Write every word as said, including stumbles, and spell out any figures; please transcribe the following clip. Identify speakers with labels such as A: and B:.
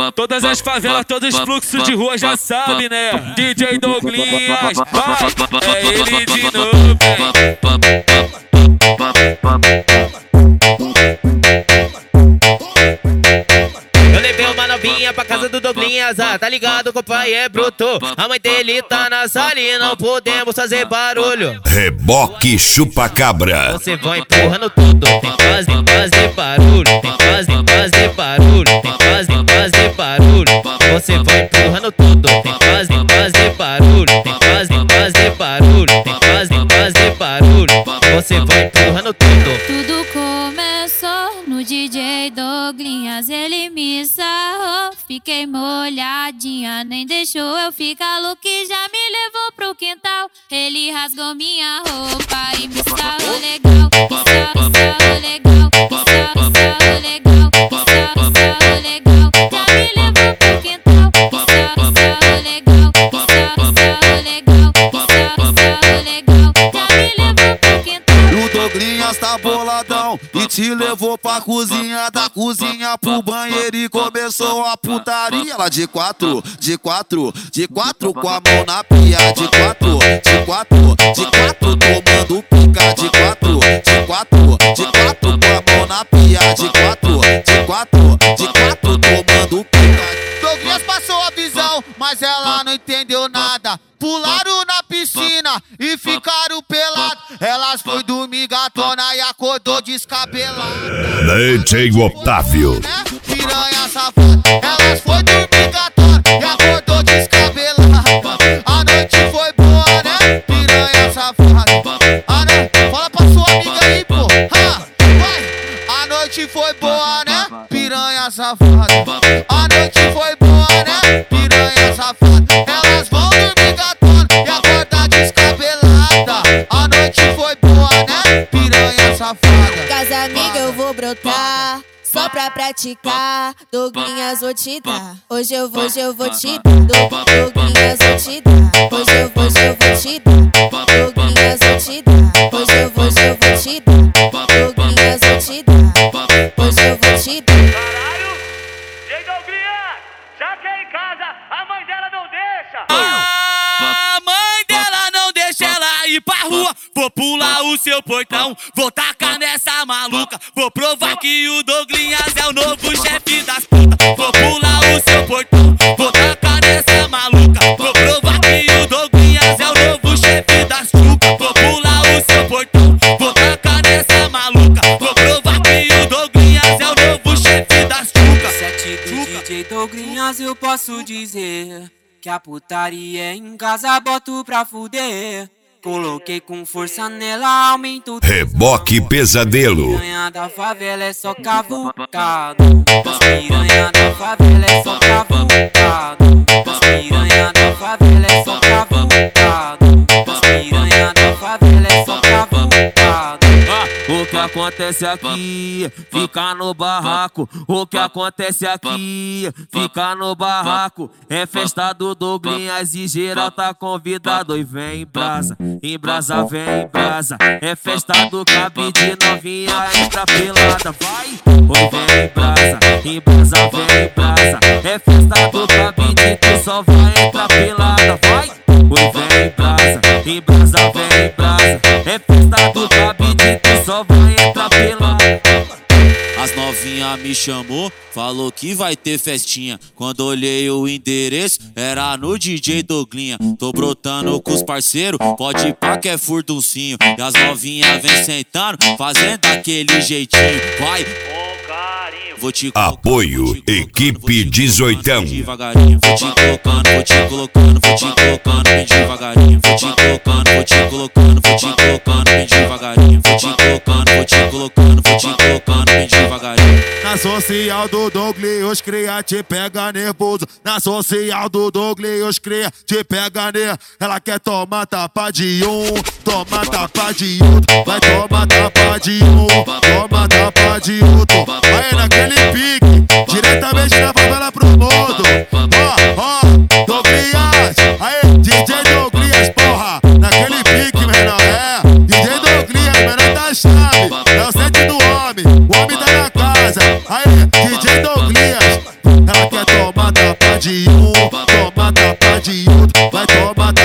A: Todas as favelas, todos os fluxos de rua já sabe, né? D J Douglinhas, vai, é ele de novo,
B: Eu levei uma novinha pra casa do Douglinhas, ah, tá ligado que o pai é bruto. A mãe dele tá na sala e não podemos fazer barulho.
C: Reboque chupa-cabra.
B: Você vai empurrando tudo, tem que fazer, fazer barulho. Tem que fazer, fazer barulho. Tem que fazer, fazer barulho. Você vai empurrando tudo, tem que fazer, fazer barulho. Tem que fazer, fazer barulho. Tem que fazer, fazer barulho. Você vai empurrando tudo.
D: Tudo começou no D J Douglinhas, ele me sarrou, fiquei molhadinha, nem deixou eu ficar louco e já me levou pro quintal. Ele rasgou minha roupa e me sarrou legal, me sarrou, sarrou legal, me sarrou, sarrou legal, me sarrou, sarrou legal, já me levou pro quintal. Me sarrou, sarrou legal, me sarrou, sarrou legal, me sarrou, sarrou legal, já me levou pro quintal.
E: O Douglinhas tá boladão e te levou pra cozinha, da cozinha pro banheiro e começou a putaria. Ela de quatro, de quatro, de quatro com a mão na pia. De quatro, de quatro, de quatro tomando pica. De quatro, de quatro, de quatro com a mão na pia. De quatro, de quatro, de quatro tomando pica. Douglinhas passou a visão, mas ela não entendeu nada. Pularam na piscina e ficaram pelados. Elas foi dormir gatona e acordou descabelada.
C: D J Otávio.
E: Piranha safada. Elas foi dormir gatona e acordou descabelada. A noite foi boa, né? Piranha safada. Ah, né? Fala pra sua amiga aí, pô. Ha, vai. A noite foi boa, né? Piranha safada. A noite foi boa, né? Piranha safada. Elas vão dormir gatona e acordar descabelada. A noite foi boa, né? Piranha safada.
F: Casa amiga eu vou brotar, só pra praticar. Douglinhas vou te dar, hoje eu vou, hoje eu vou te dar. Douglinhas vou te dar, hoje eu vou, hoje eu vou te dar. Douglinhas vou te dar, hoje eu vou, hoje eu vou te dar. Douglinhas vou te dar, hoje eu vou te dar.
G: Caralho, J Douglinhas, já que é em casa, a mãe dela não deixa.
A: A mãe dela não deixa ela ir pra rua. Vou pular o seu portão, vou tacar nessa maluca. Vou provar que o Douglinhas é o novo chefe das putas. Vou pular o seu portão, vou tacar nessa maluca. Vou provar que o Douglinhas é o novo chefe das chucas. Vou pular o seu portão, vou tacar nessa maluca. Vou provar que o Douglinhas é o novo chefe das chucas.
H: Sete do D J Douglinhas eu posso dizer que a putaria em casa boto pra fuder. Coloquei com força nela, aumento.
C: Reboque pesadelo.
H: Piranha da favela é só cavucado. As piranha da favela é só cavucado. As piranha da favela é só cavucado. As piranha da favela é só cavucado.
A: O que acontece aqui, fica no barraco. O que acontece aqui, fica no barraco. É festa do Douglinhas e geral tá convidado. E vem em brasa, em brasa vem em brasa. É festa do cabide novinha, entra pelada, vai. Oi, vem em brasa, em brasa vem em brasa. É festa do cabide, tu só vai entrar pelada, vai. Oi, vem em brasa, em brasa vem em brasa. É festa do cabide, tu só vai entrar pelada.
I: As novinha me chamou, falou que vai ter festinha. Quando olhei o endereço, era no D J Douglinhas. Tô brotando com os parceiros, pode ir pra que é furduncinho. E as novinha vem sentando, fazendo aquele jeitinho. Vai,
G: Com carinho.
I: vou te
C: Apoio, equipe dezoitão.
I: devagarinho, vou te colocando, vou te colocando, vou te colocando bem devagarinho. Vou te colocando, vou te colocando, vou te colocando bem devagarinho. Vou te colocando, vou te colocando, vou te colocando bem devagarinho.
E: Na social do Douglinhas cria, te pega nervoso. Na social do Douglinhas cria, te pega nervoso. Ela quer tomar tapa de um, toma tapa de outro. Vai tomar tapa de um, toma tapa de outro. Aí naquele pique, diretamente da favela pro mundo. Ó, ó, Douglinhas, aí D J Douglinhas, porra. Naquele pique, menor, é D J Douglinhas, menor da chave. É o sete do homem, o homem tá na casa. Aí, D J Douglinhas, ela quer tomar tapa de um, toma tapa de outro, vai tomar